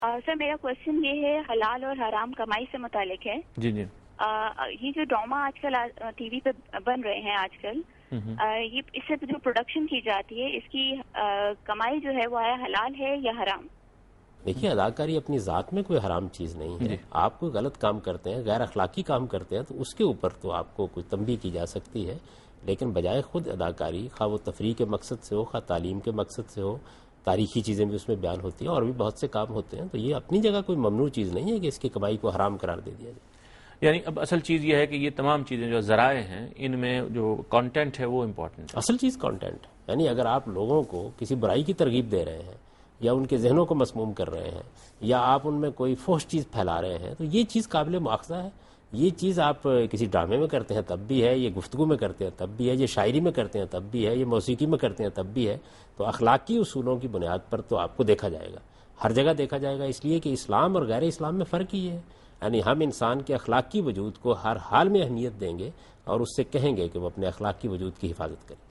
سر میرا کوشچن یہ ہے، حلال اور حرام کمائی سے متعلق ہے. جی جی. یہ جو ڈراما آج کل ٹی وی پہ بن رہے ہیں آج کل، یہ اس سے جو پروڈکشن کی جاتی ہے، اس کی کمائی جو ہے وہ حلال ہے یا حرام؟ دیکھیے، اداکاری اپنی ذات میں کوئی حرام چیز نہیں ہے. آپ کوئی غلط کام کرتے ہیں، غیر اخلاقی کام کرتے ہیں، تو اس کے اوپر تو آپ کو کوئی تنبیہ کی جا سکتی ہے. لیکن بجائے خود اداکاری، خواہ وہ تفریح کے مقصد سے ہو، خواہ تعلیم کے مقصد سے ہو، تاریخی چیزیں بھی اس میں بیان ہوتی ہیں اور بھی بہت سے کام ہوتے ہیں، تو یہ اپنی جگہ کوئی ممنوع چیز نہیں ہے کہ اس کی کمائی کو حرام قرار دے دیا جائے. یعنی اب اصل چیز یہ ہے کہ یہ تمام چیزیں جو ذرائع ہیں، ان میں جو کانٹینٹ ہے وہ امپورٹنٹ ہے. اصل چیز کانٹینٹ ہے. یعنی اگر آپ لوگوں کو کسی برائی کی ترغیب دے رہے ہیں یا ان کے ذہنوں کو مسموم کر رہے ہیں یا آپ ان میں کوئی فحش چیز پھیلا رہے ہیں، تو یہ چیز قابل مؤاخذہ ہے. یہ چیز آپ کسی ڈرامے میں کرتے ہیں تب بھی ہے، یہ گفتگو میں کرتے ہیں تب بھی ہے، یہ شاعری میں کرتے ہیں تب بھی ہے، یہ موسیقی میں کرتے ہیں تب بھی ہے. تو اخلاقی اصولوں کی بنیاد پر تو آپ کو دیکھا جائے گا، ہر جگہ دیکھا جائے گا. اس لیے کہ اسلام اور غیر اسلام میں فرق ہی ہے. یعنی ہم انسان کے اخلاقی وجود کو ہر حال میں اہمیت دیں گے اور اس سے کہیں گے کہ وہ اپنے اخلاقی وجود کی حفاظت کرے.